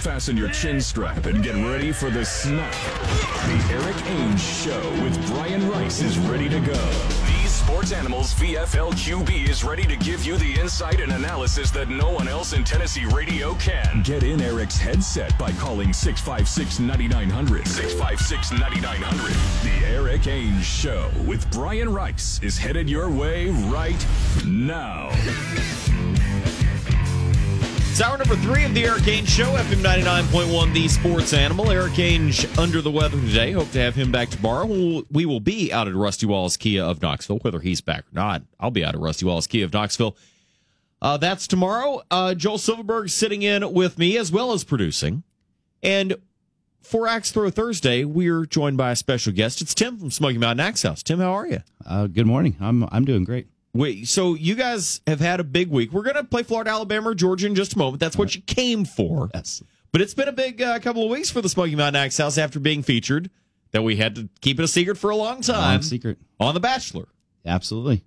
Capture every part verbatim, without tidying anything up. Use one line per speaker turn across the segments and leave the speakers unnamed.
Fasten your chin strap and get ready for the snap. The Eric Ainge Show with Brian Rice is ready to go. These Sports Animals V F L Q B is ready to give you the insight and analysis that no one else in Tennessee radio can. Get in Eric's headset by calling six five six, nine nine hundred. six five six, nine nine hundred. The Eric Ainge Show with Brian Rice is headed your way right now.
It's hour number three of the Eric Ainge Show, F M ninety-nine point one, the Sports Animal. Eric Ainge under the weather today. Hope to have him back tomorrow. We'll, we will be out at Rusty Wallace Kia of Knoxville, whether he's back or not. I'll be out at Rusty Wallace Kia of Knoxville. Uh, that's tomorrow. Uh, Joel Silverberg sitting in with me as well as producing. And for Axe Throw Thursday, we're joined by a special guest. It's Tim from Smoky Mountain Axe House. Tim, how are you?
Uh, good morning. I'm I'm doing great.
Wait, so you guys have had a big week. We're going to play Florida, Alabama, or Georgia in just a moment. That's what you came for.
Yes.
But it's been a big uh, couple of weeks for the Smoky Mountain Axe House after being featured that we had to keep it a secret for a long time.
Long secret.
On The Bachelor.
Absolutely.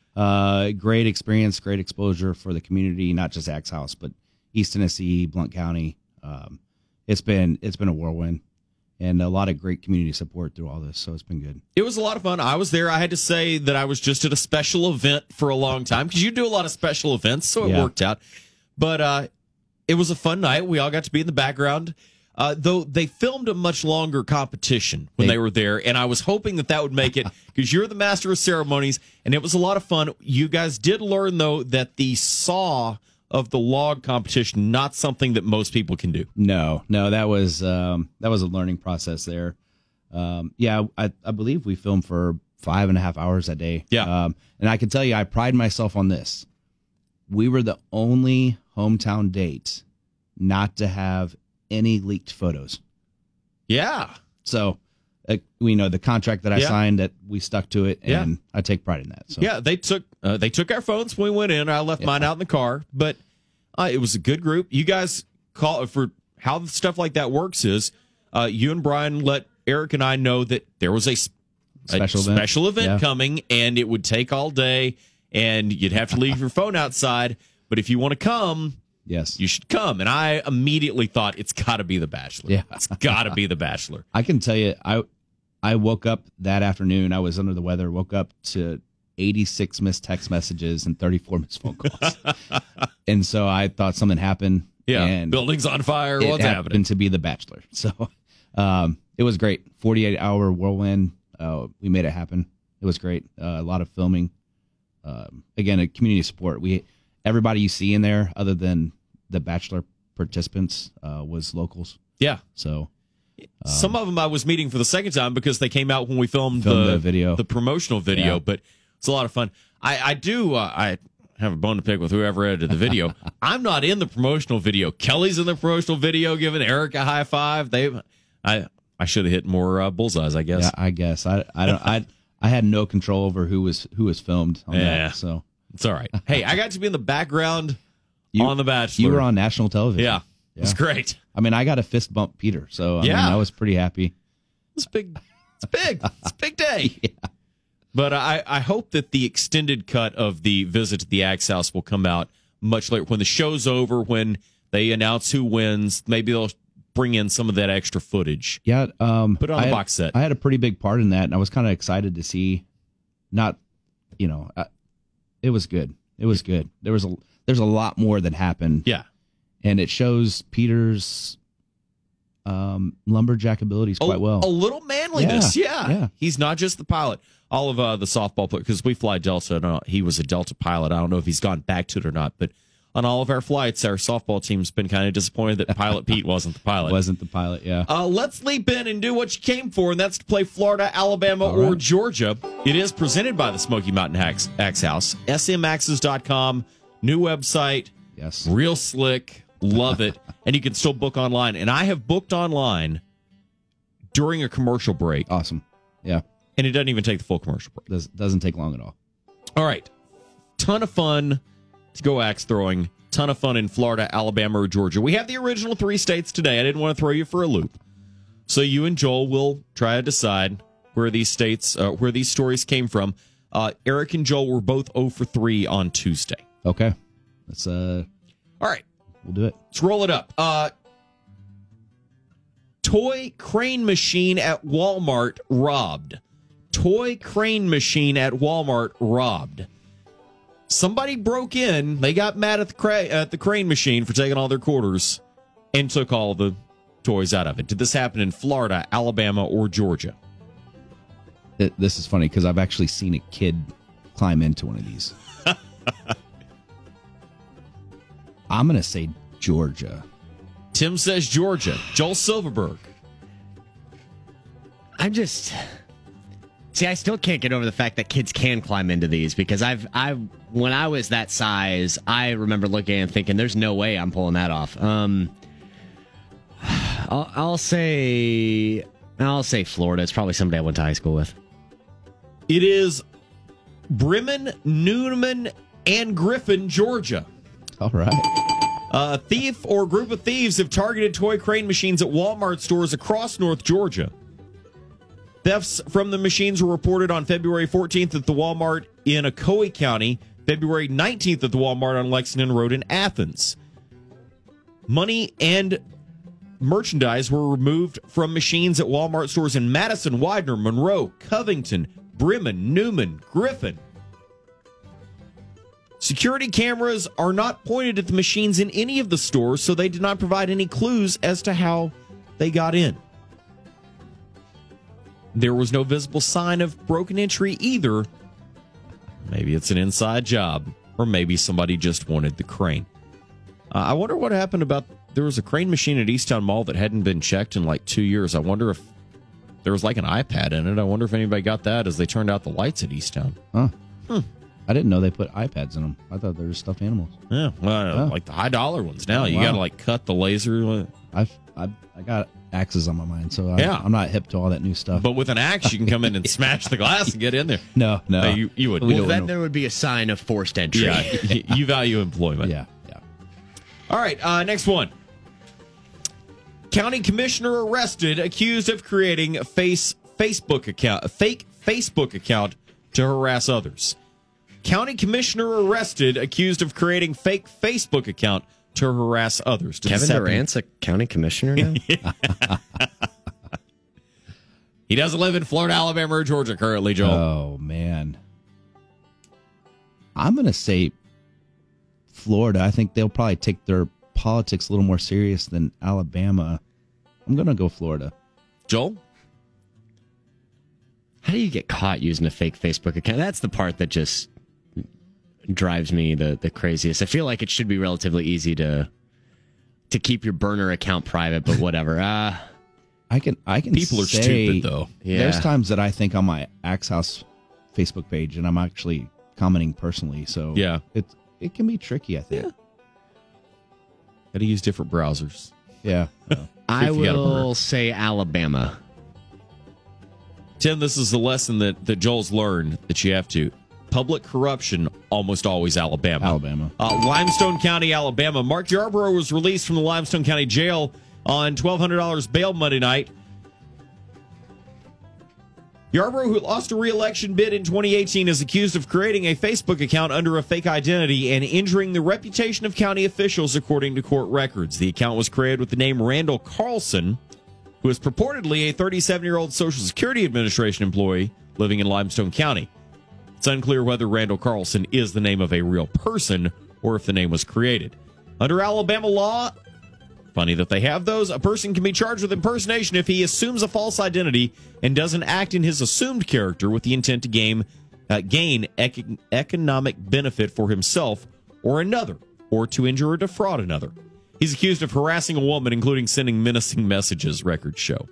Uh, great experience, great exposure for the community, not just Axe House, but East Tennessee, Blount County. Um, it's been it's been a whirlwind. And a lot of great community support through all this, so it's been good.
It was a lot of fun. I was there. I had to say that I was just at a special event for a long time, because you do a lot of special events, so it
Yeah.
worked out. But uh, it was a fun night. We all got to be in the background, uh, though they filmed a much longer competition when they, they were there, and I was hoping that that would make it, because you're the master of ceremonies, and it was a lot of fun. You guys did learn, though, that the saw of the log competition, not something that most people can do.
No, no, that was um, that was a learning process there. Um, yeah, I, I believe we filmed for five and a half hours that day.
Yeah.
Um, and I can tell you, I pride myself on this. We were the only hometown date not to have any leaked photos.
Yeah.
So, uh, we know the contract that I
Yeah.
signed, that we stuck to it, and
Yeah.
I take pride in that. So
Yeah, they took uh, they took our phones when we went in. I left
Yeah.
mine out in the car, but uh, it was a good group. You guys call for how stuff like that works is uh, you and Brian let Eric and I know that there was a, s- a
Special event.
special event
Yeah.
coming, and it would take all day, and you'd have to leave your phone outside. But if you want to come,
yes,
you should come. And I immediately thought, it's got to be The Bachelor.
Yeah.
It's got to be The Bachelor.
I can tell you, I I woke up that afternoon. I was under the weather. Woke up to eighty-six missed text messages and thirty-four missed phone calls, and so I thought something happened.
Yeah,
and
buildings on fire.
it
What's
happened
happening?
to be The Bachelor. So um, it was great. forty-eight hour whirlwind. Uh, we made it happen. It was great. Uh, a lot of filming. Um, again, a community support. We everybody you see in there, other than the Bachelor participants, uh, was locals.
Yeah.
So.
Some of them I was meeting for the second time because they came out when we filmed,
Filmed
the,
the video.
the promotional video.
Yeah.
But it's a lot of fun. I, I do. Uh, I have a bone to pick with whoever edited the video. I'm not in the promotional video. Kelly's in the promotional video, giving Eric a high five. They, I, I should have hit more uh, bullseyes, I guess.
Yeah, I guess I I don't I I had no control over who was who was filmed on
Yeah.
that. So
It's all right. Hey, I got to be in the background
you,
on The Bachelor.
You were on national television.
Yeah, it was great.
I mean, I got a fist bump Peter, so I
Yeah.
mean, I was pretty happy.
It's big. It's big. It's a big day.
Yeah.
But I, I hope that the extended cut of the visit to the Axe House will come out much later. When the show's over, when they announce who wins, maybe they'll bring in some of that extra footage.
Yeah, um,
Put it on
I
the
had-
box set.
I had a pretty big part in that, and I was kind of excited to see. Not, you know, uh, it was good. It was good. There was a there's a lot more that happened.
Yeah.
And it shows Peter's um, lumberjack abilities quite
a,
well.
A little manliness. Yeah.
Yeah, yeah.
He's not just the pilot. All of uh, the softball players, because we fly Delta, and uh, he was a Delta pilot. I don't know if he's gone back to it or not, but on all of our flights, our softball team's been kind of disappointed that Pilot Pete wasn't the pilot.
Wasn't the pilot, yeah.
Uh, let's leap in and do what you came for, and that's to play Florida, Alabama,
All
or
right.
Georgia. It is presented by the Smoky Mountain Axe, Axe House. S M axes dot com, new website,
Yes.
real slick, love it, and you can still book online. And I have booked online during a commercial break,
Awesome. Yeah.
and it doesn't even take the full commercial break.
Does, doesn't take long at all.
All right. Ton of fun to go axe throwing. Ton of fun in Florida, Alabama, or Georgia. We have the original three states today. I didn't want to throw you for a loop. So you and Joel will try to decide where these states, uh, where these stories came from. Uh, Eric and Joel were both zero for three on Tuesday.
Okay. Let's, uh,
All right.
we'll do it.
Let's roll it up. Uh, Toy crane machine at Walmart robbed. Toy crane machine at Walmart robbed. Somebody broke in. They got mad at the, cra- at the crane machine for taking all their quarters and took all the toys out of it. Did this happen in Florida, Alabama, or Georgia?
It, this is funny because I've actually seen a kid climb into one of these. I'm going to say Georgia.
Tim says Georgia. Joel Silverberg.
I'm just... See, I still can't get over the fact that kids can climb into these because I've, I, when I was that size, I remember looking and thinking, "There's no way I'm pulling that off." Um, I'll, I'll say, I'll say Florida. It's probably somebody I went to high school with.
It is Bremen, Newman, and Griffin, Georgia.
All right.
A thief or group of thieves have targeted toy crane machines at Walmart stores across North Georgia. Thefts from the machines were reported on February fourteenth at the Walmart in Ocoee County, February nineteenth at the Walmart on Lexington Road in Athens. Money and merchandise were removed from machines at Walmart stores in Madison, Widener, Monroe, Covington, Bremen, Newman, Griffin. Security cameras are not pointed at the machines in any of the stores, so they did not provide any clues as to how they got in. There was no visible sign of broken entry either. Maybe it's an inside job, or maybe somebody just wanted the crane. Uh, I wonder what happened about, there was a crane machine at Easttown Mall that hadn't been checked in like two years. I wonder if there was like an iPad in it. I wonder if anybody got that as they turned out the lights at Easttown.
Huh.
Hmm.
I didn't know they put iPads in them. I thought they were stuffed animals.
Yeah, well,
Oh.
like the high dollar ones now.
Oh,
You
wow.
got to like cut the laser.
I've, I've I got axes on my mind, so I,
Yeah.
I'm not hip to all that new stuff.
But with an axe, you can come in and smash the glass and get in there.
no, no,
Hey, you, you would.
We
Well,
don't
then
know.
there would be a sign of forced entry.
Yeah, you value employment.
yeah, yeah.
All right, uh, next one. County commissioner arrested, accused of creating a face Facebook account, a fake Facebook account to harass others. County commissioner arrested, accused of creating fake Facebook account to harass others. Did
Kevin
this happen?
Durant's a county commissioner now?
He doesn't live in Florida, Alabama, or Georgia currently, Joel.
Oh man, I'm gonna say Florida. I think they'll probably take their politics a little more serious than Alabama. I'm gonna go Florida.
Joel?
How do you get caught using a fake Facebook account? That's the part that just drives me the, the craziest. I feel like it should be relatively easy to to keep your burner account private, but whatever. Uh,
I can I can
People are
say,
stupid, though.
yeah.
There's times that I think on my Axe House Facebook page, and I'm actually commenting personally. So
Yeah.
it it can be tricky. I think.
Yeah. Got to use different browsers.
Yeah. yeah.
I
if you got a burner.
will say Alabama.
Tim, this is the lesson that, that Joel's learned that you have to. Public corruption, almost always Alabama.
Alabama.
Uh, Limestone County, Alabama. Mark Yarborough was released from the Limestone County Jail on twelve hundred dollars bail Monday night. Yarborough, who lost a re-election bid in twenty eighteen, is accused of creating a Facebook account under a fake identity and injuring the reputation of county officials, according to court records. The account was created with the name Randall Carlson, who is purportedly a thirty-seven-year-old Social Security Administration employee living in Limestone County. It's unclear whether Randall Carlson is the name of a real person or if the name was created. Under Alabama law, funny that they have those, a person can be charged with impersonation if he assumes a false identity and doesn't act in his assumed character with the intent to gain, uh, gain ec- economic benefit for himself or another, or to injure or defraud another. He's accused of harassing a woman, including sending menacing messages, records show.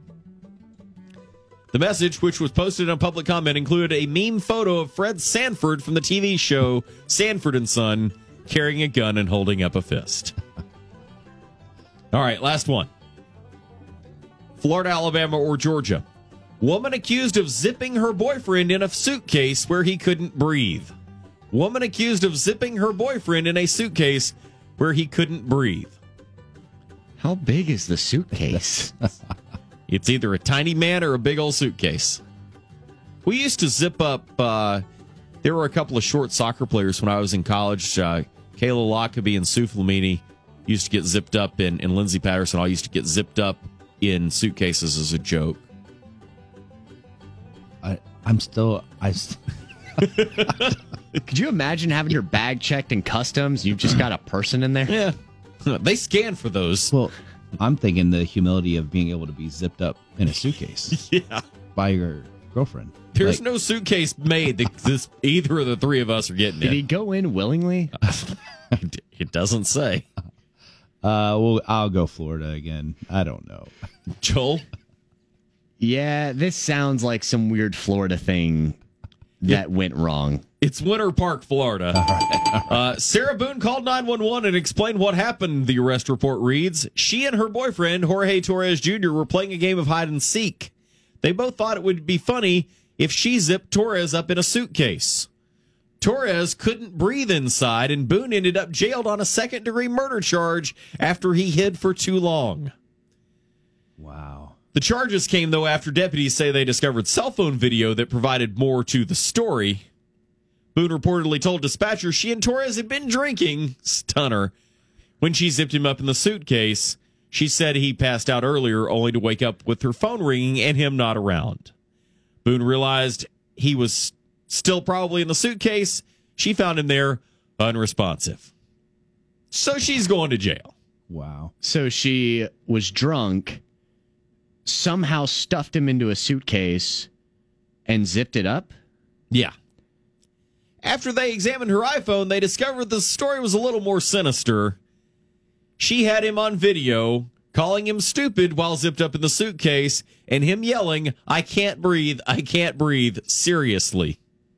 The message, which was posted in a public comment, included a meme photo of Fred Sanford from the T V show Sanford and Son carrying a gun and holding up a fist. All right, last one. Florida, Alabama, or Georgia. Woman accused of zipping her boyfriend in a suitcase where he couldn't breathe. Woman accused of zipping her boyfriend in a suitcase where he couldn't breathe.
How big is the suitcase?
It's either a tiny man or a big old suitcase. We used to zip up. Uh, there were a couple of short soccer players when I was in college. Uh, Kayla Lockaby and Sue Flamini used to get zipped up, and, and Lindsey Patterson all used to get zipped up in suitcases as a joke.
I, I'm still. I. St-
Could you imagine having your bag checked in customs? You've just got a person in there.
Yeah, they scan for those.
well, I'm thinking the humility of being able to be zipped up in a suitcase
Yeah,
by your girlfriend.
there's
Like,
no suitcase made that this, either of the three of us are getting
Did he
in.
go in willingly?
It doesn't say.
Uh, well, I'll go Florida again. I don't know.
Joel,
Yeah, this sounds like some weird Florida thing that went wrong.
it's Winter Park, Florida. Uh, Sarah Boone called nine one one and explained what happened. The arrest report reads, she and her boyfriend, Jorge Torres Junior, were playing a game of hide and seek. They both thought it would be funny if she zipped Torres up in a suitcase. Torres couldn't breathe inside, and Boone ended up jailed on a second-degree murder charge after he hid for too long.
Wow.
The charges came, though, after deputies say they discovered cell phone video that provided more to the story. Boone reportedly told dispatchers she and Torres had been drinking, stunner, when she zipped him up in the suitcase. She said he passed out earlier, only to wake up with her phone ringing and him not around. Boone realized he was still probably in the suitcase. She found him there, unresponsive. So she's going to jail.
Wow.
So she was drunk, somehow stuffed him into a suitcase, and zipped it up?
Yeah. After they examined her iPhone, they discovered the story was a little more sinister. She had him on video, calling him stupid while zipped up in the suitcase, and him yelling, I can't breathe, I can't breathe, seriously.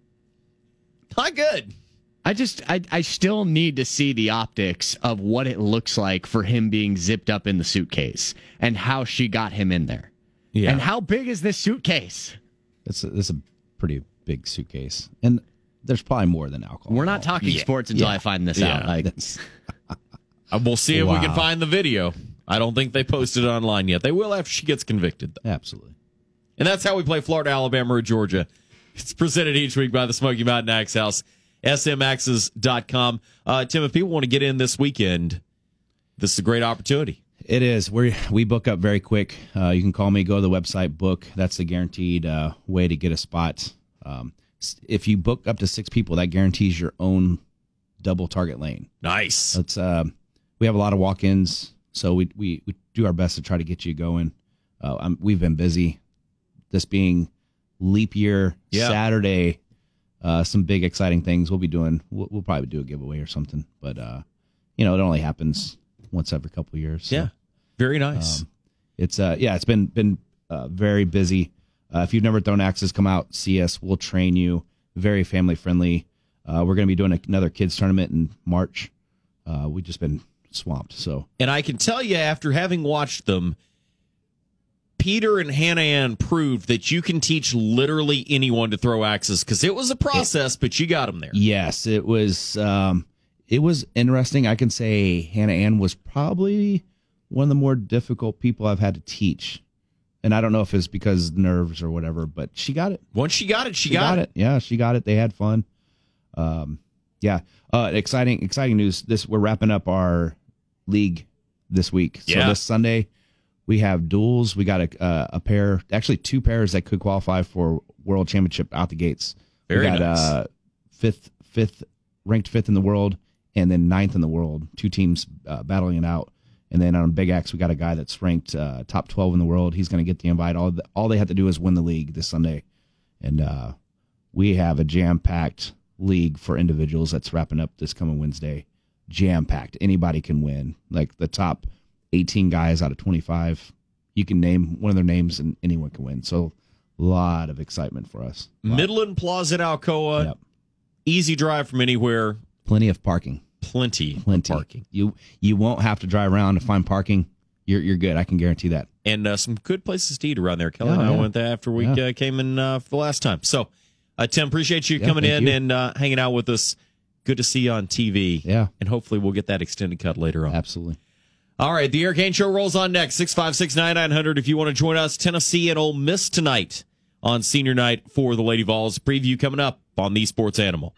Not good.
I just, I, I still need to see the optics of what it looks like for him being zipped up in the suitcase and how she got him in there.
Yeah.
And how big is this suitcase?
That's a, that's a pretty big suitcase. And there's probably more than alcohol.
We're not talking
Yeah.
sports until
Yeah.
I find this
Yeah.
out. Like,
That's-
Uh, We'll see if we can
Wow.
find the video. I don't think they posted it online yet. They will after she gets convicted, though.
absolutely.
And that's how we play Florida, Alabama, or Georgia. It's presented each week by the Smoky Mountain Axe House, S M axes dot com. Uh, Tim, if people want to get in this weekend, this is a great opportunity.
It is. We we book up very quick. Uh, you can call me, go to the website, book. That's the guaranteed uh, way to get a spot. Um, s- if you book up to six people, that guarantees your own double target lane.
Nice.
It's uh, we have a lot of walk-ins, so we, we we do our best to try to get you going. Uh, I'm, we've been busy. This being leap year
Yeah.
Saturday, uh, some big exciting things we'll be doing. We'll, we'll probably do a giveaway or something, but uh, you know, it only happens once every couple of years. so.
Yeah. Very nice.
Um, it's uh yeah, it's been been uh, very busy. Uh, if you've never thrown axes, come out, see us. We'll train you. Very family friendly. Uh, we're going to be doing another kids tournament in March. Uh, we've just been swamped. So
And I can tell you, after having watched them, Peter and Hannah Ann proved that you can teach literally anyone to throw axes, because it was a process, but you got them there.
yes, it was um it was interesting. I can say Hannah Ann was probably one of the more difficult people I've had to teach. And I don't know if it's because nerves or whatever, but she got it.
Once she got it, she,
She
got,
got
it.
it. Yeah, she got it. They had fun. Um, yeah. Uh, exciting, exciting news. This we're wrapping up our league this week. So
Yeah.
this Sunday we have duels. We got a uh, a pair, actually two pairs that could qualify for World Championship out the gates.
Very
we got
nice.
uh, fifth, fifth ranked fifth in the world, and then ninth in the world. Two teams uh, battling it out. And then on Big X, we got a guy that's ranked uh, top twelve in the world. He's going to get the invite. All the, all they have to do is win the league this Sunday. And uh, we have a jam-packed league for individuals that's wrapping up this coming Wednesday. Jam-packed. Anybody can win. Like the top eighteen guys out of twenty-five, you can name one of their names and anyone can win. So a lot of excitement for us. Lot.
Midland Plaza at Alcoa.
Yep.
Easy drive from anywhere.
Plenty of parking.
Plenty,
Plenty.
of parking.
You you won't have to drive around to find parking. You're you're good. I can guarantee that.
And uh, some good places to eat around there. Kelly
Oh,
and I
yeah.
went there after we
Yeah.
uh, came in uh, for the last time. So, uh, Tim, appreciate you
Yeah,
coming
thank
in
you.
and uh, hanging out with us. Good to see you on T V.
Yeah.
And hopefully we'll get that extended cut later on.
Absolutely.
All right, the Eric Haynes Show rolls on next. six five six, nine nine hundred if you want to join us. Tennessee and Ole Miss tonight on senior night for the Lady Vols. Preview coming up on The Sports Animal.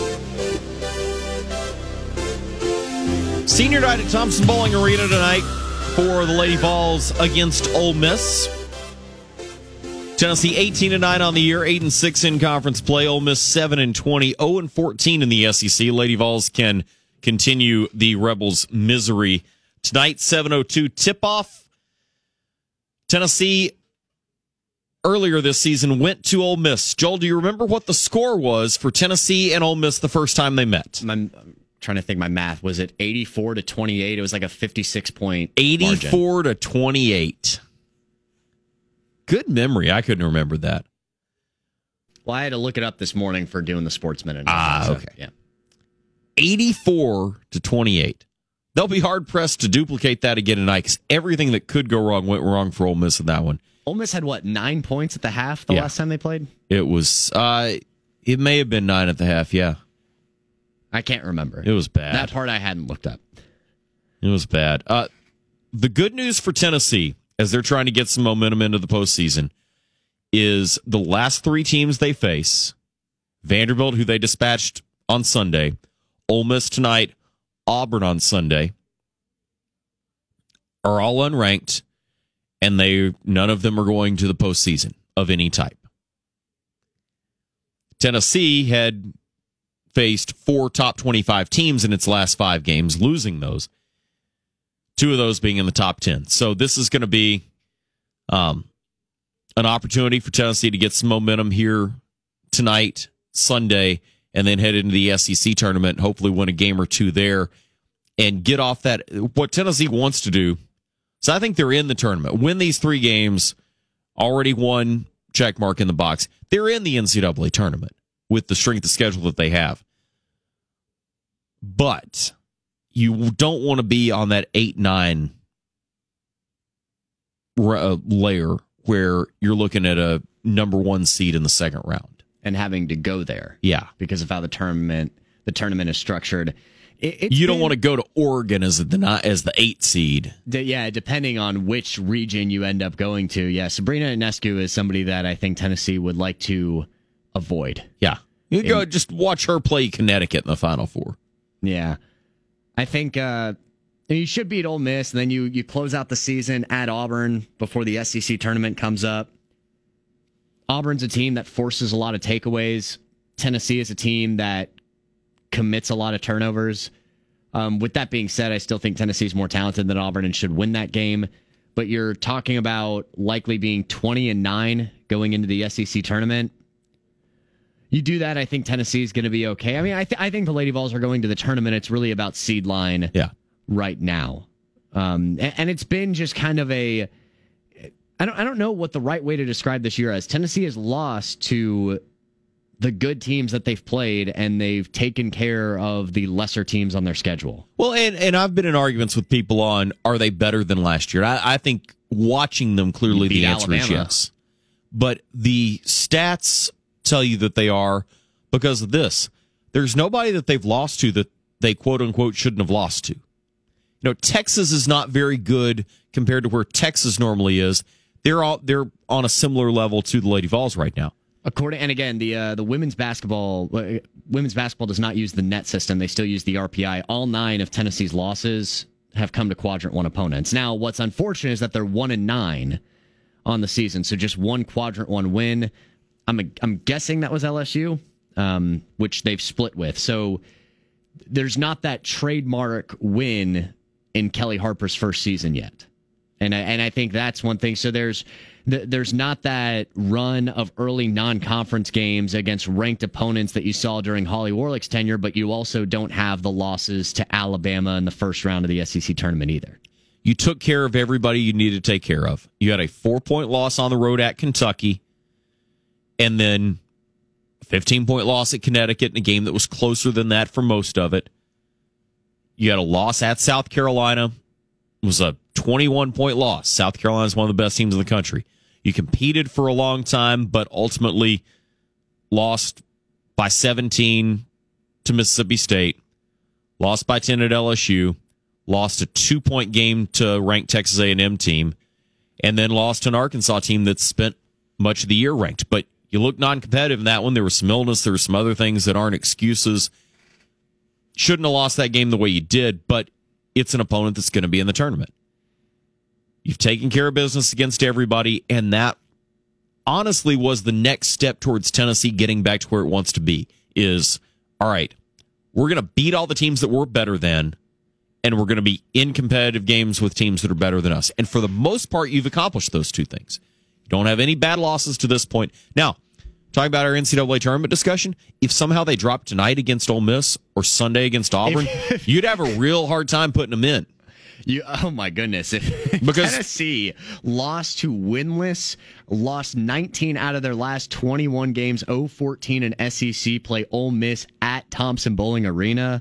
Senior night at Thompson Bowling Arena tonight. for the Lady Vols against Ole Miss. Tennessee eighteen and nine on the year, eight and six in conference play. Ole Miss seven and twenty, zero and fourteen in the S E C. Lady Vols can continue the Rebels' misery tonight. seven oh two tip-off. Tennessee earlier this season went to Ole Miss. Joel, do you remember what the score was for Tennessee and Ole Miss the first time they met?
I'm trying to think my math. Was it eighty-four to twenty-eight? It was like a fifty-six point
eighty-four
margin.
to twenty-eight. Good memory. I couldn't remember that.
Well, I had to look it up this morning for doing the Sports Minute.
Ah,
so,
okay.
Yeah.
eighty-four to twenty-eight. They'll be hard-pressed to duplicate that again tonight because everything that could go wrong went wrong for Ole Miss in that one.
Ole Miss had, what, nine points at the half the
Yeah.
last time they played?
It was, uh, it may have been nine at the half, yeah.
I can't remember.
It was bad.
That part I hadn't looked up.
It was bad. Uh, the good news for Tennessee, as they're trying to get some momentum into the postseason, is the last three teams they face, Vanderbilt, who they dispatched on Sunday, Ole Miss tonight, Auburn on Sunday, are all unranked, and they none of them are going to the postseason of any type. Tennessee had faced four top twenty-five teams in its last five games, losing those. Two of those being in the top ten. So this is going to be um, an opportunity for Tennessee to get some momentum here tonight, Sunday, and then head into the S E C tournament, hopefully win a game or two there, and get off that. What Tennessee wants to do, so I think they're in the tournament. Win these three games, already won, check mark in the box. They're in the N C double A tournament with the strength of schedule that they have. But you don't want to be on that eight nine uh, layer where you're looking at a number one seed in the second round
And having to go there.
Yeah,
Because of how the tournament the tournament is structured. It,
you don't want to go to Oregon as the as the eight seed.
D- yeah, depending on which region you end up going to. Yeah, Sabrina Ionescu is somebody that I think Tennessee would like to avoid.
Yeah, you go just watch her play Connecticut in the Final Four.
Yeah, I think uh, you should beat Ole Miss, and then you you close out the season at Auburn before the S E C tournament comes up. Auburn's a team that forces a lot of takeaways. Tennessee is a team that commits a lot of turnovers. Um, with that being said, I still think Tennessee's more talented than Auburn and should win that game. But you're talking about likely being twenty and nine going into the S E C tournament. You do that, I think Tennessee is going to be okay. I mean, I, th- I think the Lady Vols are going to the tournament. It's really about seed line
yeah.
right now. Um, and, and it's been just kind of a... I don't, I don't know what the right way to describe this year as. Tennessee has lost to the good teams that they've played, and they've taken care of the lesser teams on their schedule.
Well, and, and I've been in arguments with people on, are they better than last year? I, I think watching them, clearly the answer
Alabama.
is yes. But the stats tell you that they are because of this. There's nobody that they've lost to that they quote-unquote shouldn't have lost to. You know, Texas is not very good compared to where Texas normally is. They're all they're on a similar level to the Lady Vols right now.
According and again, the uh, the women's basketball uh, women's basketball does not use the net system. They still use the R P I. All nine of Tennessee's losses have come to quadrant one opponents. Now, what's unfortunate is that they're one and nine on the season, so just one quadrant one win. I'm a, I'm guessing that was L S U, um, which they've split with. So there's not that trademark win in Kelly Harper's first season yet. And I, and I think that's one thing. So there's there's not that run of early non-conference games against ranked opponents that you saw during Holly Warlick's tenure, but you also don't have the losses to Alabama in the first round of the S E C tournament either.
You took care of everybody you needed to take care of. You had a four-point loss on the road at Kentucky, and then a fifteen-point loss at Connecticut in a game that was closer than that for most of it. You had a loss at South Carolina. It was a twenty-one point loss. South Carolina is one of the best teams in the country. You competed for a long time, but ultimately lost by seventeen to Mississippi State, lost by ten at L S U, lost a two-point game to a ranked Texas A and M team, and then lost to an Arkansas team that spent much of the year ranked. But you look non-competitive in that one. There was some illness. There were some other things that aren't excuses. Shouldn't have lost that game the way you did, but it's an opponent that's going to be in the tournament. You've taken care of business against everybody, and that honestly was the next step towards Tennessee getting back to where it wants to be. Is, all right, we're going to beat all the teams that we're better than, and we're going to be in competitive games with teams that are better than us. And for the most part, you've accomplished those two things. You don't have any bad losses to this point. Now, talking about our N C double A tournament discussion, if somehow they drop tonight against Ole Miss or Sunday against Auburn, you'd have a real hard time putting them in.
You, oh my goodness! If
because
Tennessee lost to winless, lost nineteen out of their last twenty-one games, oh fourteen in S E C play, Ole Miss at Thompson Bowling Arena.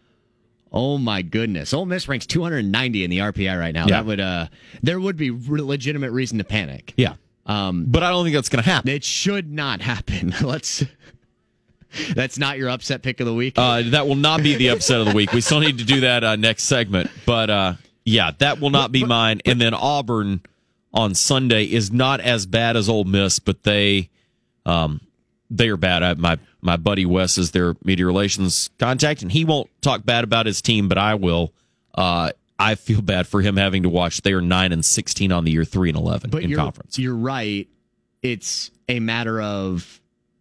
Oh my goodness! Ole Miss ranks two hundred ninety in the R P I right now.
Yeah.
That would uh, there would be legitimate reason to panic.
Yeah,
um,
but I don't think that's going to happen.
It should not happen. Let's. That's not your upset pick of the week?
Uh, that will not be the upset of the week. We still need to do that uh, next segment. But, uh, yeah, that will not be mine. And then Auburn on Sunday is not as bad as Ole Miss, but they um, they are bad. I, my, my buddy Wes is their media relations contact, and he won't talk bad about his team, but I will. Uh, I feel bad for him having to watch. They are nine and sixteen on the year, three and eleven
but
in
you're,
conference.
You're right. It's a matter of...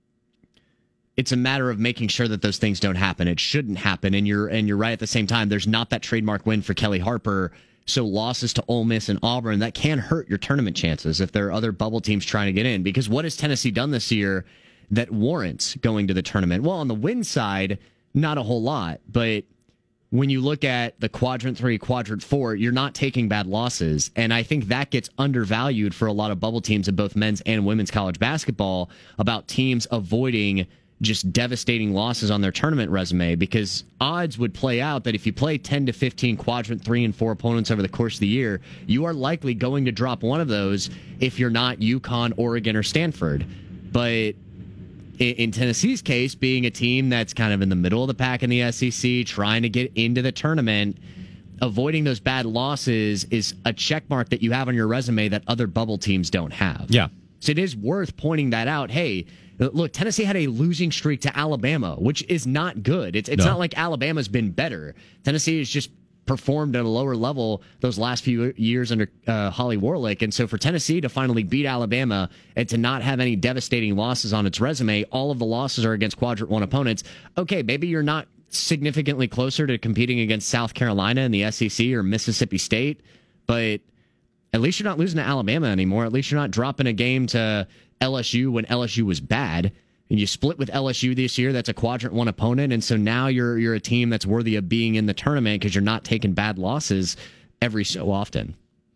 It's a matter of making sure that those things don't happen. It shouldn't happen, and you're and you're right at the same time. There's not that trademark win for Kelly Harper, so losses to Ole Miss and Auburn, that can hurt your tournament chances if there are other bubble teams trying to get in. Because what has Tennessee done this year that warrants going to the tournament? Well, on the win side, not a whole lot, but when you look at the quadrant three, quadrant four, you're not taking bad losses, and I think that gets undervalued for a lot of bubble teams in both men's and women's college basketball about teams avoiding just devastating losses on their tournament resume, because odds would play out that if you play ten to fifteen quadrant three and four opponents over the course of the year, you are likely going to drop one of those if you're not UConn, Oregon, or Stanford. But in, in Tennessee's case, being a team that's kind of in the middle of the pack in the S E C, trying to get into the tournament, avoiding those bad losses is a check mark that you have on your resume that other bubble teams don't have.
Yeah.
So it is worth pointing that out. Hey, look, Tennessee had a losing streak to Alabama, which is not good. It's it's
no.
not like Alabama's been better. Tennessee has just performed at a lower level those last few years under uh, Holly Warlick. And so for Tennessee to finally beat Alabama and to not have any devastating losses on its resume, all of the losses are against quadrant one opponents. Okay, maybe you're not significantly closer to competing against South Carolina in the S E C or Mississippi State, but at least you're not losing to Alabama anymore. At least you're not dropping a game to L S U when L S U was bad. And you split with L S U this year. That's a quadrant one opponent. And so now you're you're a team that's worthy of being in the tournament because you're not taking bad losses every so often.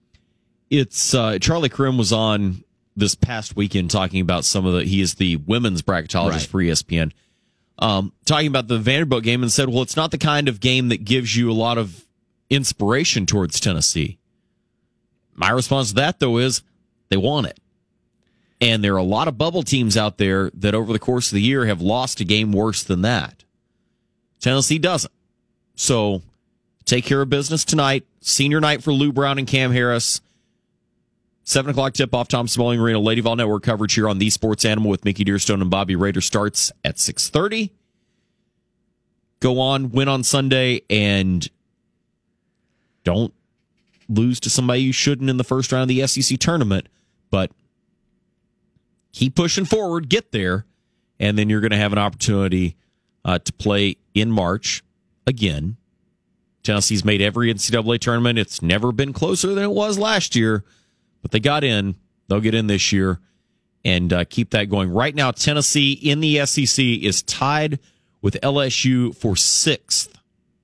It's uh, Charlie Krim was on this past weekend talking about some of the, he is the women's bracketologist
Right.
for E S P N, um, talking about the Vanderbilt game and said, well, it's not the kind of game that gives you a lot of inspiration towards Tennessee. My response to that, though, is they want it. And there are a lot of bubble teams out there that over the course of the year have lost a game worse than that. Tennessee doesn't. So take care of business tonight. Senior night for Lou Brown and Cam Harris. seven o'clock tip-off, Thompson Bowling Arena. Lady Vol Network coverage here on The Sports Animal with Mickey Dearstone and Bobby Rader starts at six thirty. Go on, win on Sunday, and don't lose to somebody you shouldn't in the first round of the S E C tournament, but keep pushing forward, get there, and then you're going to have an opportunity uh, to play in March again. Tennessee's made every N C double A tournament. It's never been closer than it was last year, but they got in. They'll get in this year and uh, keep that going. Right now, Tennessee in the S E C is tied with L S U for sixth.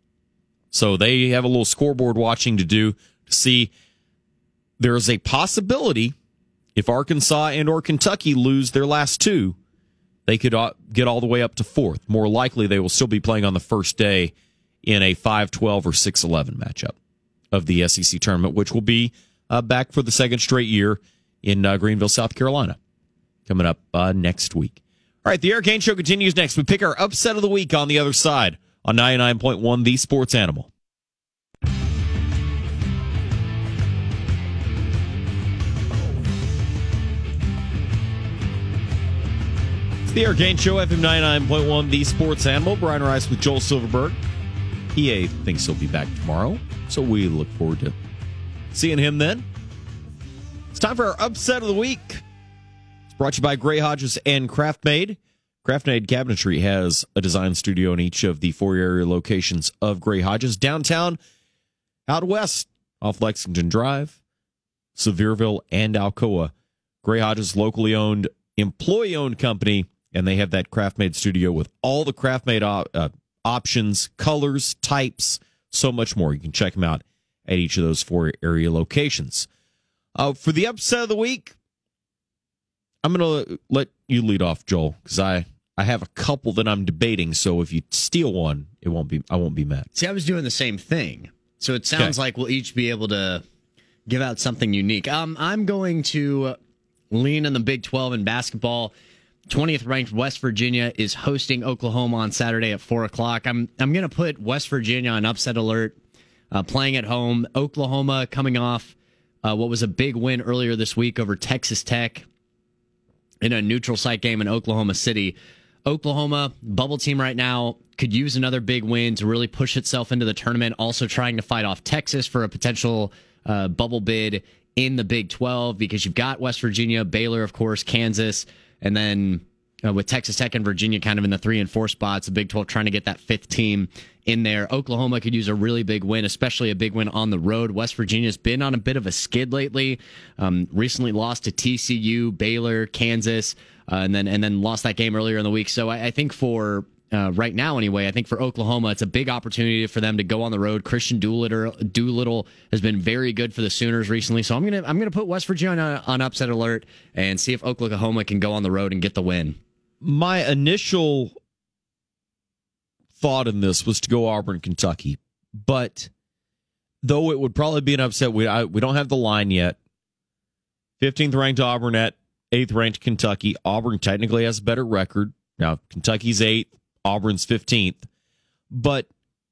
So they have a little scoreboard watching to do to see. There's a possibility if Arkansas and or Kentucky lose their last two, they could get all the way up to fourth. More likely, they will still be playing on the first day in a five twelve or six eleven matchup of the S E C tournament, which will be uh, back for the second straight year in uh, Greenville, South Carolina, coming up uh, next week. All right, the Eric Haines Show continues next. We pick our upset of the week on the other side on ninety-nine point one The Sports Animal. It's the Eric Haines Show, F M ninety-nine point one, The Sports Animal. Brian Rice with Joel Silverberg. E A thinks he'll be back tomorrow, so we look forward to seeing him then. It's time for our upset of the week. It's brought to you by Gray Hodges and Craftmade. Craftmade Cabinetry has a design studio in each of the four area locations of Gray Hodges. Downtown, out west, off Lexington Drive, Sevierville, and Alcoa. Gray Hodges, locally owned, employee-owned company, and they have that Craftmade studio with all the Craftmade op- uh, options, colors, types, so much more. You can check them out at each of those four area locations. Uh, for the upset of the week, I'm going to let you lead off, Joel, because I, I have a couple that I'm debating. So if you steal one, it won't be I won't be mad.
See, I was doing the same thing, so it sounds okay. like we'll each be able to give out something unique. Um, I'm going to lean on the Big twelve in basketball. twentieth ranked West Virginia is hosting Oklahoma on Saturday at four o'clock. I'm I'm going to put West Virginia on upset alert, uh, playing at home. Oklahoma coming off uh, what was a big win earlier this week over Texas Tech in a neutral site game in Oklahoma City. Oklahoma, bubble team right now, could use another big win to really push itself into the tournament. Also trying to fight off Texas for a potential uh, bubble bid in the Big twelve, because you've got West Virginia, Baylor, of course, Kansas, and then uh, with Texas Tech and Virginia kind of in the three and four spots, the Big twelve trying to get that fifth team in there. Oklahoma could use a really big win, especially a big win on the road. West Virginia's been on a bit of a skid lately. Um, recently lost to T C U, Baylor, Kansas, uh, and then and then lost that game earlier in the week. So I, I think for uh, right now, anyway, I think for Oklahoma, it's a big opportunity for them to go on the road. Christian Doolittle, Doolittle has been very good for the Sooners recently, so I'm gonna I'm gonna put West Virginia on, on upset alert and see if Oklahoma can go on the road and get the win.
My initial thought in this was to go Auburn, Kentucky, but though it would probably be an upset, we I, we don't have the line yet. fifteenth ranked Auburn at eighth ranked Kentucky. Auburn technically has a better record. Now, Kentucky's eighth, Auburn's fifteenth, but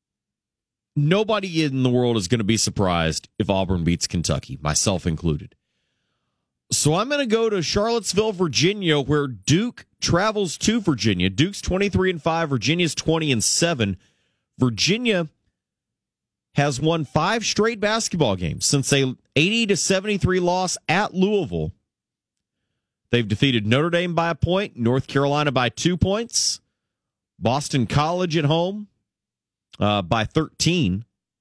nobody in the world is going to be surprised if Auburn beats Kentucky, myself included. So I'm going to go to Charlottesville, Virginia, where Duke travels to Virginia. Duke's twenty-three and five, Virginia's twenty and seven. Virginia has won five straight basketball games since a eighty to seventy-three loss at Louisville. They've defeated Notre Dame by a point, North Carolina by two points, Boston College at home uh, by thirteen,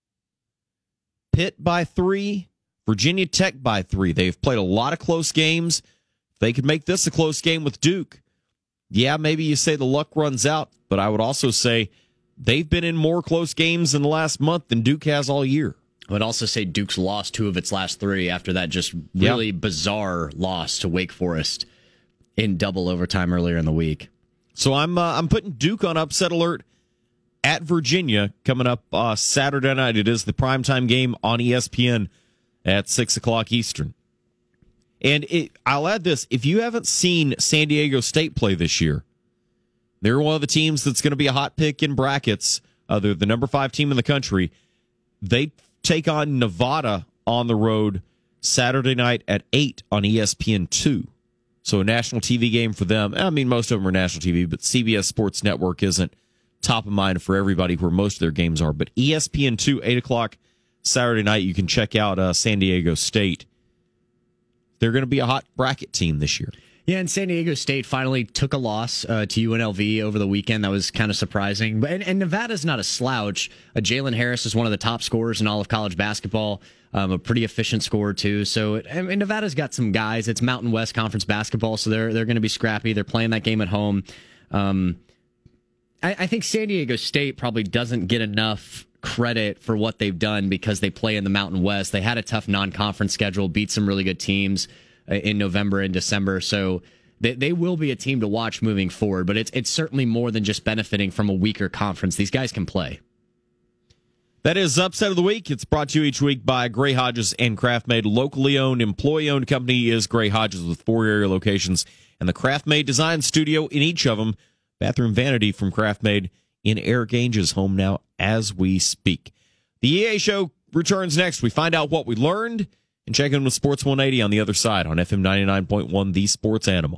Pitt by three, Virginia Tech by three. They've played a lot of close games. If they could make this a close game with Duke, yeah, maybe you say the luck runs out, but I would also say they've been in more close games in the last month than Duke has all year.
I would also say Duke's lost two of its last three after that just really yep. bizarre loss to Wake Forest in double overtime earlier in the week.
So I'm uh, I'm putting Duke on upset alert at Virginia coming up uh, Saturday night. It is the primetime game on E S P N at six o'clock Eastern. And it, I'll add this. If you haven't seen San Diego State play this year, they're one of the teams that's going to be a hot pick in brackets. Uh, they're the number five team in the country. They take on Nevada on the road Saturday night at eight on E S P N two. So a national T V game for them. I mean, most of them are national T V, but C B S Sports Network isn't top of mind for everybody where most of their games are. But E S P N two, eight o'clock Saturday night, you can check out uh, San Diego State. They're going to be a hot bracket team this year.
Yeah, and San Diego State finally took a loss uh, to U N L V over the weekend. That was kind of surprising. But and, and Nevada's not a slouch. Uh, Jalen Harris is one of the top scorers in all of college basketball. Um, a pretty efficient scorer too. So I mean, Nevada's got some guys. It's Mountain West Conference basketball, so they're they're going to be scrappy. They're playing that game at home. Um, I, I think San Diego State probably doesn't get enough credit for what they've done because they play in the Mountain West. They had a tough non-conference schedule, beat some really good teams in November and December, so they, they will be a team to watch moving forward, but it's it's certainly more than just benefiting from a weaker conference. These guys can play.
That is Upset of the Week. It's brought to you each week by Gray Hodges and Craftmade. Locally owned, employee-owned company is Gray Hodges with four area locations, and the Craftmade Design Studio in each of them. Bathroom Vanity from Craftmade in Eric Ainge's home now as we speak. The E A Show returns next. We find out what we learned and check in with Sports one eighty on the other side on F M ninety-nine point one, The Sports Animal.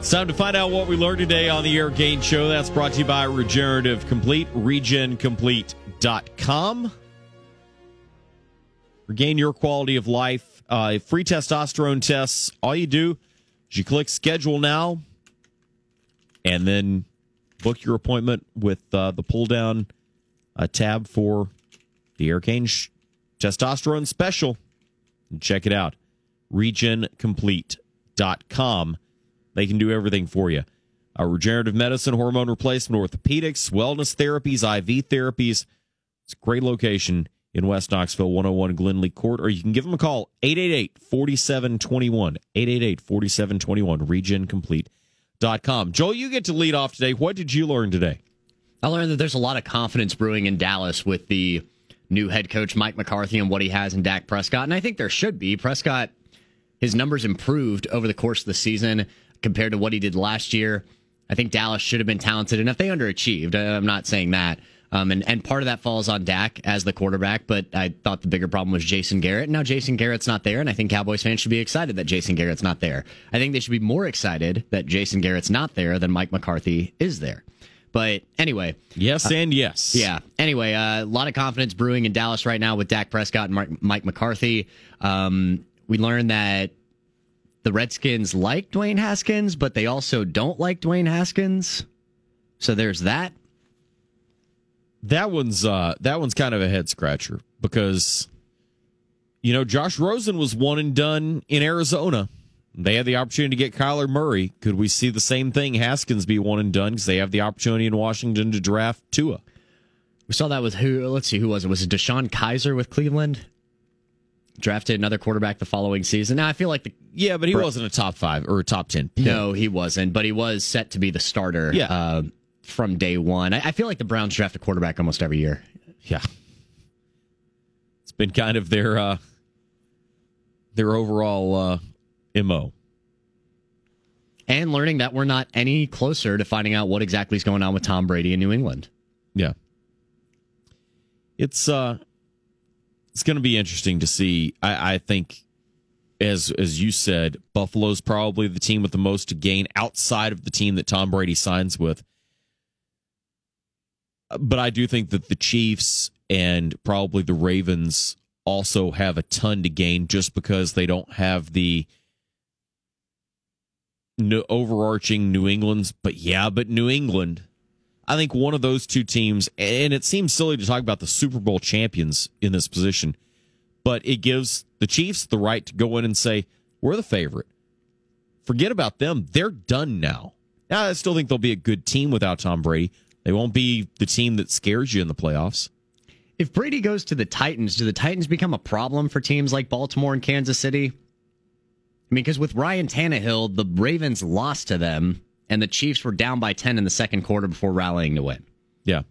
It's time to find out what we learned today on the Eric Gaines Show. That's brought to you by Regenerative Complete, regen complete dot com. Regain your quality of life. Uh, free testosterone tests. All you do is you click schedule now and then book your appointment with uh, the pull down uh, tab for the Eric Gaines Testosterone Special. And check it out. regen complete dot com. They can do everything for you. Uh, regenerative medicine, hormone replacement, orthopedics, wellness therapies, I V therapies. It's a great location in West Knoxville, one oh one Glenlee Court, or you can give them a call, eight eight eight, four seven two one, eight eight eight, four seven two one, regen complete dot com. Joel, you get to lead off today. What did you learn today?
I learned that there's a lot of confidence brewing in Dallas with the new head coach, Mike McCarthy, and what he has in Dak Prescott, and I think there should be. Prescott, his numbers improved over the course of the season compared to what he did last year. I think Dallas should have been talented enough. They underachieved. I'm not saying that. Um, and, and part of that falls on Dak as the quarterback, but I thought the bigger problem was Jason Garrett. Now Jason Garrett's not there, and I think Cowboys fans should be excited that Jason Garrett's not there. I think they should be more excited that Jason Garrett's not there than Mike McCarthy is there. But anyway.
Yes
uh,
and yes.
Yeah. Anyway, uh, a lot of confidence brewing in Dallas right now with Dak Prescott and Mark, Mike McCarthy. Um, we learned that the Redskins like Dwayne Haskins, but they also don't like Dwayne Haskins. So there's that.
That one's uh, that one's kind of a head scratcher because, you know, Josh Rosen was one and done in Arizona. They had the opportunity to get Kyler Murray. Could we see the same thing? Haskins be one and done because they have the opportunity in Washington to draft Tua.
We saw that with who? Let's see, who was it? Was it Deshaun Kaiser with Cleveland? Drafted another quarterback the following season. Now I feel like the
yeah, but he wasn't a top five or a top ten pick.
No, he wasn't. But he was set to be the starter.
Yeah.
Uh, from day one. I, I feel like the Browns draft a quarterback almost every year.
Yeah, it's been kind of their uh, their overall uh, M O.
And learning that we're not any closer to finding out what exactly is going on with Tom Brady in New England.
Yeah, it's uh. It's going to be interesting to see. I, I think, as as you said, Buffalo's probably the team with the most to gain outside of the team that Tom Brady signs with. But I do think that the Chiefs and probably the Ravens also have a ton to gain just because they don't have the no, overarching New England's. But yeah, but New England, I think one of those two teams, and it seems silly to talk about the Super Bowl champions in this position, but it gives the Chiefs the right to go in and say, we're the favorite. Forget about them. They're done now. Now, I still think they'll be a good team without Tom Brady. They won't be the team that scares you in the playoffs.
If Brady goes to the Titans, do the Titans become a problem for teams like Baltimore and Kansas City? I mean, because with Ryan Tannehill, the Ravens lost to them, and the Chiefs were down by ten in the second quarter before rallying to win.
Yeah.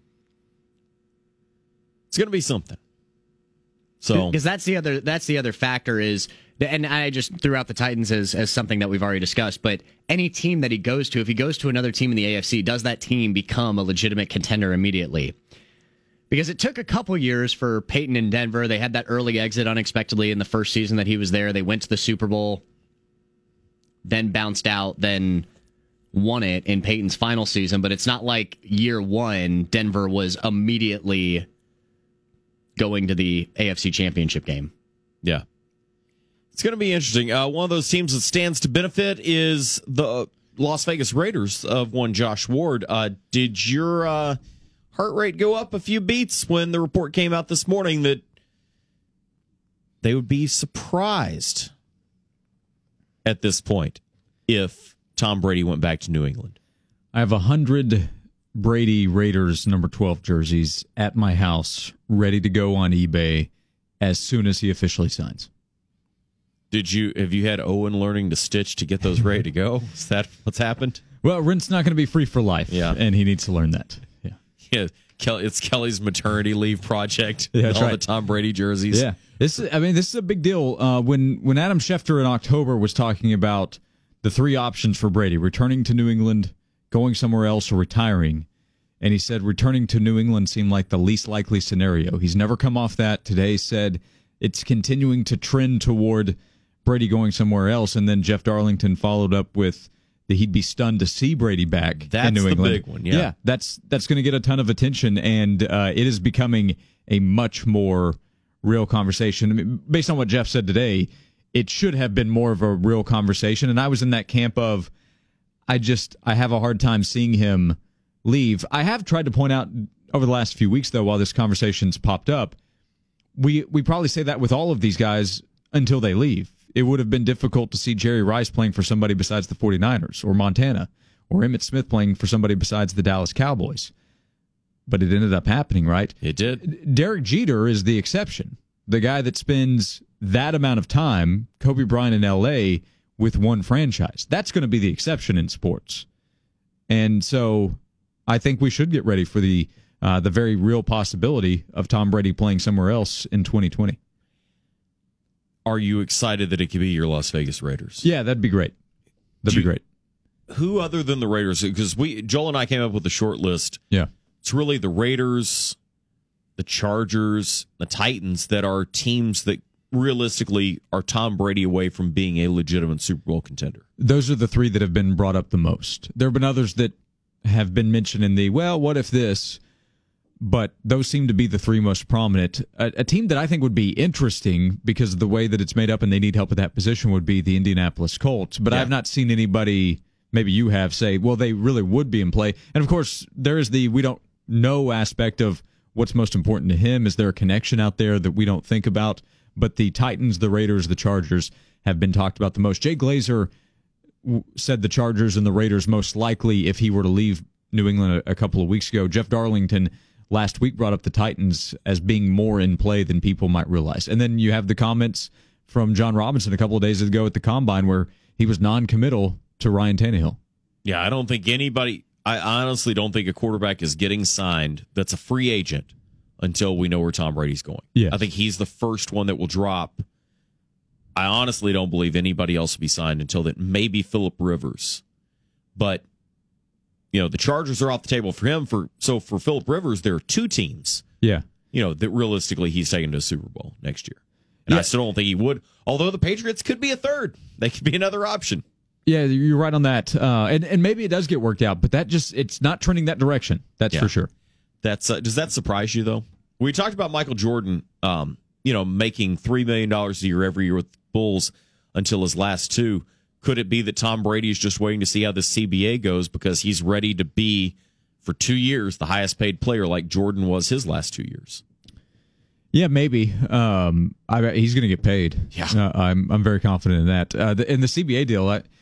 It's going to be something. So,
because that's the other that's the other factor is, and I just threw out the Titans as, as something that we've already discussed, but any team that he goes to, if he goes to another team in the A F C, does that team become a legitimate contender immediately? Because it took a couple years for Peyton in Denver. They had that early exit unexpectedly in the first season that he was there. They went to the Super Bowl, then bounced out, then won it in Peyton's final season. But it's not like year one, Denver was immediately going to the A F C Championship game.
Yeah. It's going to be interesting. Uh, one of those teams that stands to benefit is the Las Vegas Raiders of one Josh Ward. Uh, did your uh, heart rate go up a few beats when the report came out this morning that they would be surprised at this point if Tom Brady went back to New England?
I have a hundred Brady Raiders number twelve jerseys at my house ready to go on eBay as soon as he officially signs.
Did you have you had Owen learning to stitch to get those ready to go? Is that what's happened?
Well, rent's not going to be free for life,
yeah,
and he needs to learn that. Yeah,
yeah. Kelly, it's Kelly's maternity leave project.
Yeah, that's
all
right.
The Tom Brady jerseys.
Yeah, this. Is, I mean, this is a big deal. Uh, when when Adam Schefter in October was talking about the three options for Brady: returning to New England, going somewhere else, or retiring. And he said returning to New England seemed like the least likely scenario. He's never come off that. Today said it's continuing to trend toward Brady going somewhere else. And then Jeff Darlington followed up with that he'd be stunned to see Brady back
That's
in New
the
England.
big one, yeah.
yeah that's that's going to get a ton of attention, and uh, it is becoming a much more real conversation. I mean, based on what Jeff said today, it should have been more of a real conversation, and I was in that camp of, I just, I have a hard time seeing him leave. I have tried to point out over the last few weeks, though, while this conversation's popped up, we we probably say that with all of these guys until they leave. It would have been difficult to see Jerry Rice playing for somebody besides the 49ers or Montana, or Emmitt Smith playing for somebody besides the Dallas Cowboys. But it ended up happening, right?
It did.
Derek Jeter is the exception. The guy that spends that amount of time, Kobe Bryant in L A, with one franchise. That's going to be the exception in sports. And so I think we should get ready for the uh, the very real possibility of Tom Brady playing somewhere else in twenty twenty.
Are you excited that it could be your Las Vegas Raiders?
Yeah, that'd be great. That'd
Do
be great.
Who other than the Raiders? Because we Joel and I came up with a short list.
Yeah.
It's really the Raiders, the Chargers, the Titans that are teams that realistically are Tom Brady away from being a legitimate Super Bowl contender.
Those are the three that have been brought up the most. There have been others that have been mentioned in the, well, what if this? But those seem to be the three most prominent. A, a team that I think would be interesting because of the way that it's made up and they need help at that position would be the Indianapolis Colts. But
Yeah.
I've not seen anybody, maybe you have, say, well, they really would be in play. And of course, there is the we don't know aspect of what's most important to him. Is there a connection out there that we don't think about? But the Titans, the Raiders, the Chargers have been talked about the most. Jay Glazer w- said the Chargers and the Raiders most likely if he were to leave New England a, a couple of weeks ago. Jeff Darlington last week brought up the Titans as being more in play than people might realize. And then you have the comments from John Robinson a couple of days ago at the Combine where he was non-committal to Ryan Tannehill.
Yeah, I don't think anybody, I honestly don't think a quarterback is getting signed that's a free agent until we know where Tom Brady's going.
Yes.
I think he's the first one that will drop. I honestly don't believe anybody else will be signed until that, maybe Phillip Rivers. But, you know, the Chargers are off the table for him. For So for Phillip Rivers, there are two teams,
Yeah.
you know, that realistically he's taking to a Super Bowl next year. And
Yeah.
I still don't think he would, although the Patriots could be a third. They could be another option.
Yeah, you're right on that. Uh, and, and maybe it does get worked out, but that just, it's not trending that direction. That's
Yeah.
for sure.
That's uh, does that surprise you though? We talked about Michael Jordan, um, you know, making three million dollars a year every year with the Bulls until his last two. Could it be that Tom Brady is just waiting to see how the C B A goes because he's ready to be for two years the highest paid player like Jordan was his last two years?
Yeah, maybe. Um, I, he's going to get paid.
Yeah.
uh, I'm I'm very confident in that. Uh, the, in the C B A deal, I,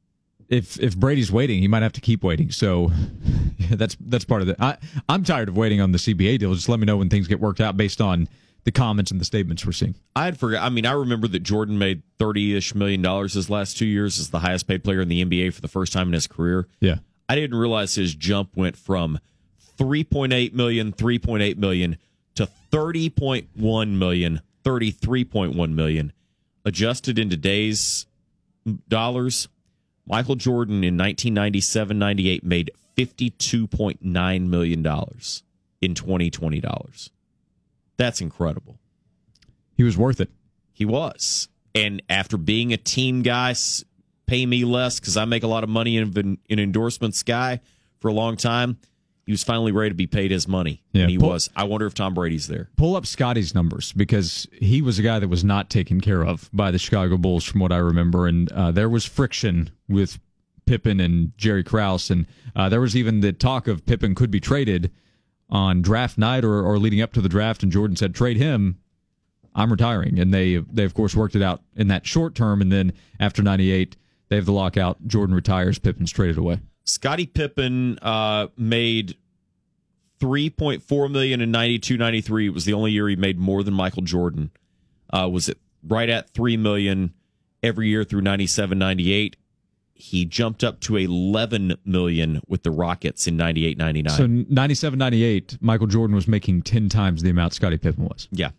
if if Brady's waiting, he might have to keep waiting. So yeah, that's that's part of it. I I'm tired of waiting on the C B A deal. Just let me know when things get worked out based on the comments and the statements we're seeing.
I had forgot. I mean, I remember that Jordan made thirty-ish million dollars his last two years as the highest paid player in the N B A for the first time in his career.
Yeah.
I didn't realize his jump went from three point eight million, three point eight million to thirty point one million, thirty-three point one million. Adjusted in today's dollars, Michael Jordan in nineteen ninety-seven ninety-eight made fifty-two point nine million dollars in twenty twenty dollars. That's incredible.
He was worth it.
He was. And after being a team guy, s- pay me less because I make a lot of money in, in endorsements guy for a long time, he was finally ready to be paid his money.
Yeah,
and he
pull-
was. I wonder if Tom Brady's there.
Pull up Scotty's numbers because he was a guy that was not taken care of by the Chicago Bulls from what I remember. And uh, there was friction with Pippen and Jerry Krause. And uh, there was even the talk of Pippen could be traded on draft night or, or leading up to the draft. And Jordan said, trade him. I'm retiring. And they, they of course, worked it out in that short term. And then after ninety-eight, they have the lockout. Jordan retires. Pippen's traded away.
Scottie Pippen uh, made three point four million dollars in ninety-two ninety-three. It was the only year he made more than Michael Jordan. Uh, was it right at three million dollars every year through ninety-seven ninety-eight. He jumped up to eleven million dollars with the Rockets in ninety-eight ninety-nine.
So ninety-seven ninety-eight, Michael Jordan was making ten times the amount Scottie Pippen was.
Yeah.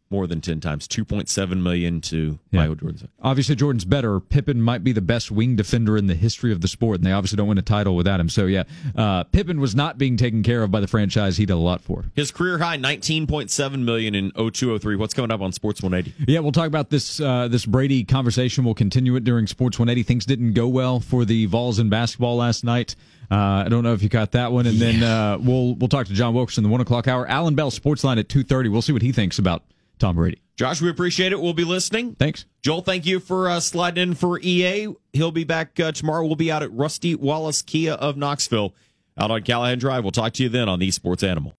more than ten times, two point seven million to
Yeah.
Michael Jordan.
Obviously, Jordan's better. Pippen might be the best wing defender in the history of the sport, and they obviously don't win a title without him. So, yeah, uh, Pippen was not being taken care of by the franchise he did a lot for.
His career high, nineteen point seven million in oh two oh three. What's coming up on Sports one eighty?
Yeah, we'll talk about this uh, this Brady conversation. We'll continue it during Sports one eighty. Things didn't go well for the Vols in basketball last night. Uh, I don't know if you caught that one. And then uh, we'll we'll talk to John Wilkerson in the one o'clock hour. Alan Bell, Sportsline at two thirty. We'll see what he thinks about Tom Brady.
Josh, we appreciate it. We'll be listening.
Thanks.
Joel, thank you for uh, sliding in for E A. He'll be back uh, tomorrow. We'll be out at Rusty Wallace Kia of Knoxville out on Callahan Drive. We'll talk to you then on the Sports Animal.